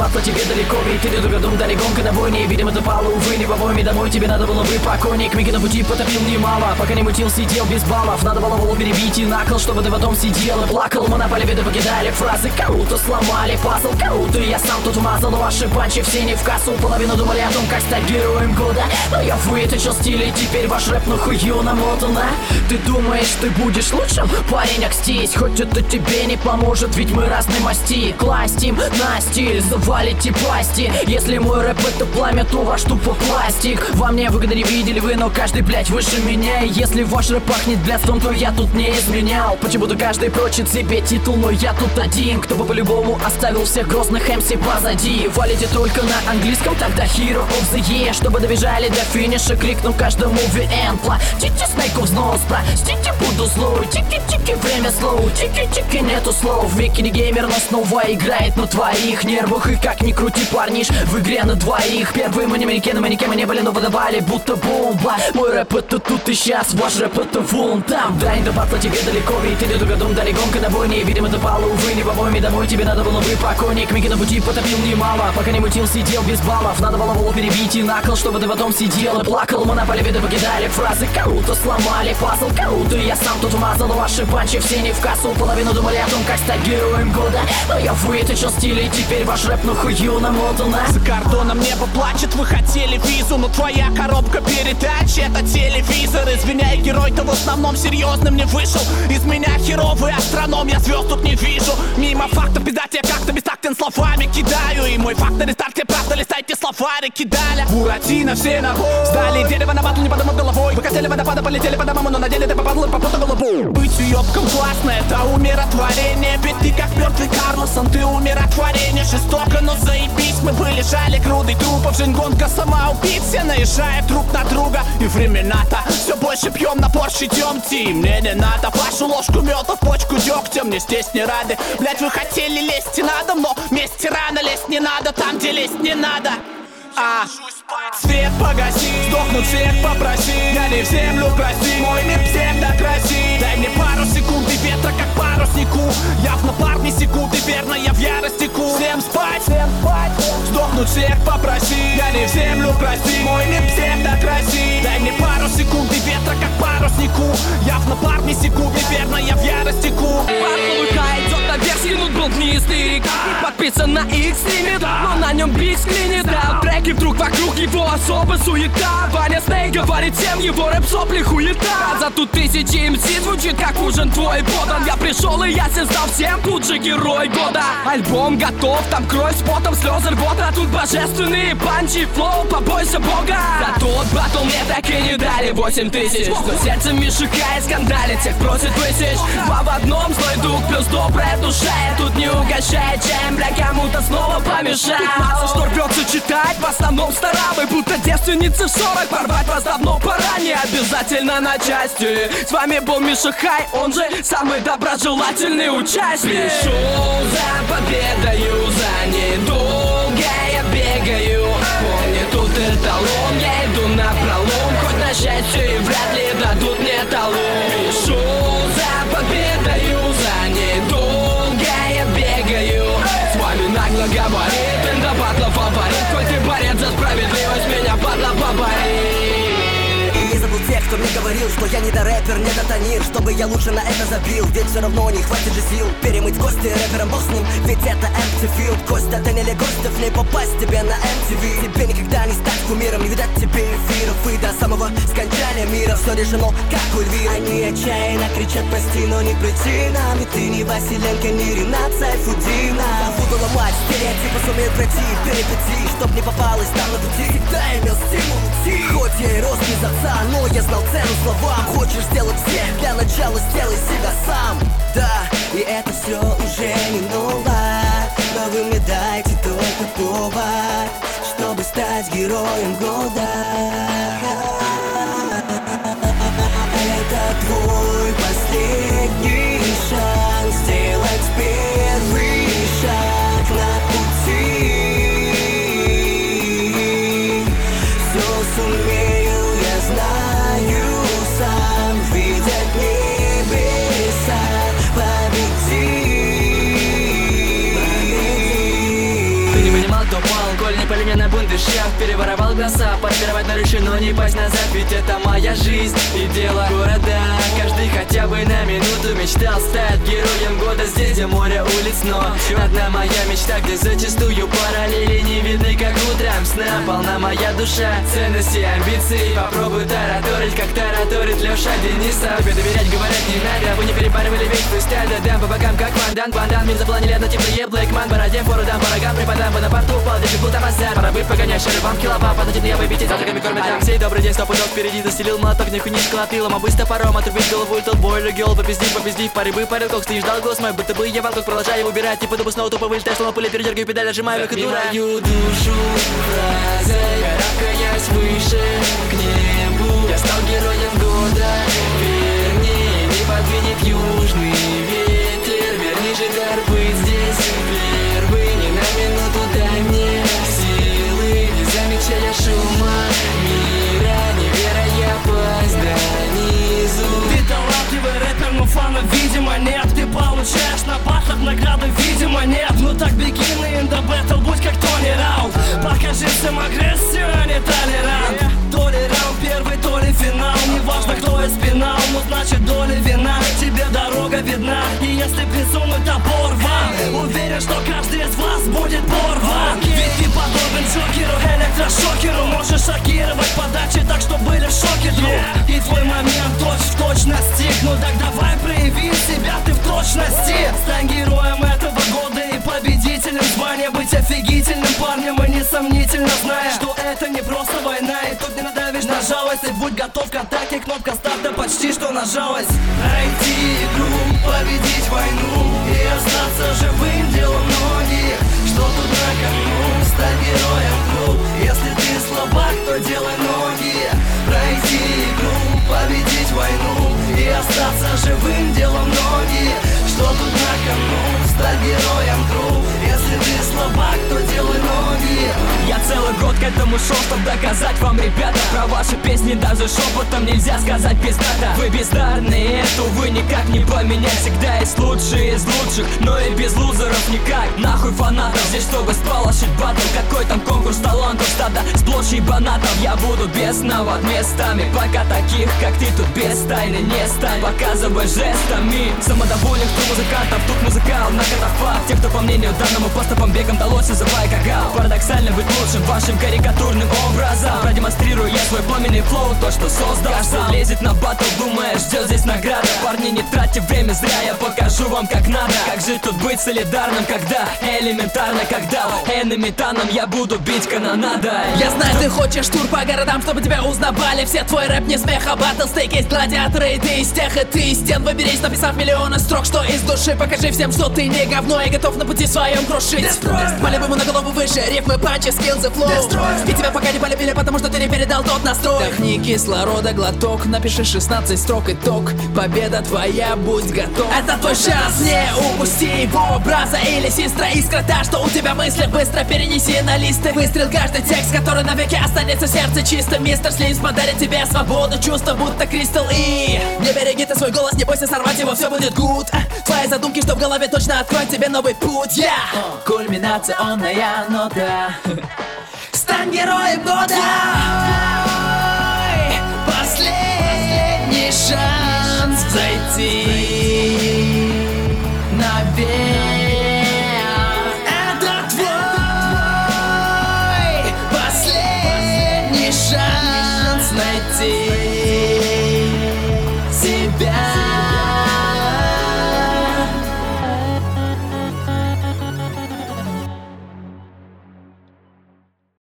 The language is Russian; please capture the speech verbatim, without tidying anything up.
батла тебе далеко, ведь ты недугодум, дали гонка на бойне. Видимо, ты пал, увы, не вовремя домой, тебе надо было бы покойник. Миги на пути потопил немало, пока не мутил, сидел без баллов. Надо было голову перебить и накол, чтобы ты потом сидел и плакал. Мы на поле виды покидали фразы, кого-то сломали пазл, кого-то я сам тут вмазал. Но ваши панчи все не в кассу, половину думали о том, как стать героем года. Но я вытащил стиль, и теперь ваш рэп на хую намотано. Ты думаешь, ты будешь лучшим? Парень, акстись, хоть это тебе не поможет, ведь мы разной масти. Кластим на стиль, завалите пасти. Если мой рэп это пламя, то ваш тупо пластик. Вам не выгодно, не видели вы, но каждый, блять, выше меня. И если ваш рэп пахнет блядством, то я тут не изменял. Почему-то каждый прочит себе титул, но я тут один, кто бы по-любому оставил всех грозных эм си позади. Валите только на английском, тогда hero of the year. Чтобы добежали до финиша, крикну каждому ви эн. Платите снейку взнос, простите, буду злой. Тики-тики, время слоу, тики-тики, нету слов. Веки не геймер, но снова играет на твоих нервах. И как ни крути, парниш, в игре на двоих. Первые мы не манекены, манекены не были, но выдавали будто бомба. Мой рэп это тут и сейчас, ваш рэп это вон там. Да, до батла тебе далеко, ведь ты недугодум, дали гонка на бойне. Видимо, ты пал, увы, не вовремя домой, тебе надо было бы покойник. Миги на пути потопил немало, пока не мутил, сидел без баллов. Надо было голову перебить и накол, чтобы ты потом сидел и плакал. Мы на поле виды покидали фразы, кого-то сломали пазл, кого-то я сам тут вмазал. Ваши панчи все не в кассу, половину думали о том, как стать героем года. Но я вытащил стиль, и теперь ваш рэп на хую намотано. За кордоном небо плачет, вы хотели визу, но твоя коробка передач это телевизор. Извиняй, герой-то в основном серьезным не вышел. Из меня херовый астроном, я звезд тут не вижу. Мимо фактов, пиздать я как-то бестактен словами кидаю. И мой факт на рестарте, правда, листайте словари кидали. Буратино все нахуй, сдали дерево на батл, не подумав головой. Вы хотели водопада, полетели по домам, но на деле ты попадал и попутал голову. Быть уёбком классно, это умиротворение. Ведь ты как мертвый Карлосон, ты умиротворение. Жестоко, но заебись, мы бы лежали грудой трупов. Жизнь гонка самоубийц, все наезжают друг на друга. И времена-то все больше пьем на Порш, идемте. И мне не надо вашу ложку мёда в почку дегтя, мне здесь не рады. Блять, вы хотели лезть и надо, но вместе рано лезть не надо, там где лезть не надо. А, свет погаси, сдохнуть всех попроси. Я не в землю проси, мой мир псевдокраси. Дай мне пару секунд и ветра как паруснику. Явно парни секут и верно я в ярость теку. Всем спать, всем спать, сдохнуть всех попроси. Я не в землю проси, мой мир псевдокраси. Дай мне пару секунд и ветра как паруснику. Явно парни секут и верно я в ярость теку. Парковый идет наверх, скинут блонднистый река. Подписан на их стриме, но на нем биг склинит. Да, треки вдруг вокруг его особо суета. Ваня Снейк говорит всем, его рэп сопли хуета. А за тут тысячи эм си звучит как ужин твой подан. Я пришел и ясен стал всем, тут же герой года. Альбом готов, там кровь с потом, слезы рвота. Тут божественные панчи, флоу, побойся бога. За тот батл мне так и не дали восемь тысяч. Но сердце Мишиха и скандалит, всех просит высечь. Два в одном, злой дух плюс добрая душа. Я тут не угощает чем, бля, кому-то снова помешал. Масса, что рвется читать, в основном старамы. Будто девственницы в сорок, порвать вас давно пора. Не обязательно на части. С вами был Миша Хай, он же самый доброжелательный участник. Пришел за победою, за недолго я бегаю. Помни, тут эталон, я иду на пролом. Хоть на счастье и вряд ли дадут мне талон. Пришел за победою, за недолго я бегаю. С вами нагло говорит, инда батла фаворит. Хоть ты борец за справедливость, меня падла поборит. Не забыл тех, кто мне говорил, что я не до рэпер, не до тонир. Чтобы я лучше на это забил, ведь все равно не хватит же сил перемыть кости рэпером, бог с ним, ведь это empty field. Костя, ты не Легостев, не попасть тебе на эм ти ви. Тебе никогда не стать кумиром, не видать тебе эфиров. И до самого скончания мира все решено, как у Эльвиры. Они отчаянно кричат, прости, но не прийти нам. Ведь ты не Василенко, не Ренат Сайфудинов. Буду ломать стереотипы, сумею пройти перипетии, чтоб не попалась там на пути. Всегда имел стимул идти. Хоть я и рос без отца, но я знал цену словам. Хочешь сделать всех, для начала сделай себя сам. Да, и это все уже не ново, но вы мне дайте только повод, чтобы стать героем года. Это твой последний шанс сделать первый шаг на пути. Все сумею, я знаю сам, видят небеса, победи, победи. Ты не понимал, дышах переворовал глаза, паркировать на рыше, но не пасть назад. Ведь это моя жизнь и дело города. Каждый хотя бы на минуту мечтал стать героем года. Здесь, где море улиц, но одна моя мечта, где зачастую параллели не видны, как утром сна. Полна моя душа, ценности, амбиции. Попробуй тараторить, как тараторит Леша Денисов. Тебе доверять, говорят, не надо. Вы не перепарывали весь твой стадо. Дам по бокам, как вандан, бандан. Мир запланили однотипные Блэкман. Бороде фору дам, по рогам преподам. По на порту упал, дичь был там азар. Пора быть погоняющим рыбам килобам. Подойдет я выпить, завтраками кормят. Алексей, добрый день, сто пудов впереди. Застелил молоток, не хуйни школотылом. А быстро паром, отрубить голову, толбой или гел. Попизди, попизди, по рыбы, по рылках. Ты ждал голос мой, будто бы я валкок. Продолжаю убирать, типа дубу снова тупо вылетаешь. Словно пуля, передергиваю педаль, нажимаю, как дура. Мою душу фразой, карабкаясь выше к небу. Я стал героем года. Вернее, не подвинет южный ветер. Вернее же дар быть здесь первый. Не на минуту дай мне силы, не замечая шума мира. Не веря, пасть до низу. Ты талантливый рэпер, но фанов видимо нет. Ты получаешь на батлах награды, видимо нет. Ну так беги на инда бэтл, будь как Тони Раунд. Покажи всем агрессию, а не толерант. То ли раунд первый, то ли финал. Неважно, кто из пенал, но значит доля вина. Тебе дорога видна, и если присунуть топор вам, уверен, что каждый из вас будет порван. Ведь ты подобен Джокеру, электрошокеру. Можешь шокировать подачи так, что были в шоке, друг. И твой момент точь в точь настиг. Ну так давай прояви себя, ты в точности. Стань героем этого года и победителем. Звание быть офигительным парнем. И несомнительно зная, что это не просто война. И тут не надавишь на жалость. И будь готов к атаке, кнопка старта почти что нажалась. Пройти игру, победить войну и остаться живым делом многих. Что тут на кону, стать героем групп. Если ты слабак, то делай ноги. Пройти игру, победить войну и остаться живым делом многих. Что тут на кону, стать героем групп. Если ты слабак, то делай ноги. Я целый год к этому шел, чтоб доказать вам, ребята, про ваши песни даже шепотом нельзя сказать пиздата. Вы бездарные, эту вы никак не поменять. Всегда есть лучшие из лучших, но и без лузеров никак. Нахуй фанатов, здесь чтобы сполошить батл. Какой там конкурс талантов, стада сплошь ебанатов. Я буду без навод местами, пока таких, как ты, тут без тайны не стань. Показывай жестами самодовольных тут музыкантов, тут музыкал на катафалк. Те, кто по мнению данному поступом бегом далось, называй кагал. Парадоксально быть лучшим вашим карикатурным образом. Продемонстрирую я свой пламенный флоу, то, что создал. Каждый лезет на батл, думая, ждет здесь награда. Парни, не тратьте время зря, я покажу вам, как надо. Как же тут быть солидарным, когда элементарно, когда энемитаном я буду бить канонадой. Я знаю, ты хочешь тур по городам, чтобы тебя узнавали все. Твой рэп не смех, а батл стейк есть гладиаторы. И ты из тех, и ты из стен. Выберись, написав миллионы строк, что из души. Покажи всем, что ты не говно и готов на пути своем крушить. По-любому на голову выше, рифмы, панчи, скиллзы, флоу. И тебя пока не полюбили, потому что ты не передал тот настрой. Вдохни кислорода, глоток, напиши шестнадцать строк, итог. Победа твоя, будь готов. Это твой шанс, не упусти его. Браза или сестра, искра та, что у тебя мысли. Быстро перенеси на листы. Выстрел каждый текст, который навеки останется в сердце чистым. Мистер Слимс подарит тебе свободу, чувство будто кристалл. И не береги ты свой голос, не бойся сорвать его, все будет good. Твои задумки, что в голове точно откроют тебе новый путь. Yeah. Кульминационная нота. Стань героем года. Последний шанс зайти наверх. Это твой последний шанс найти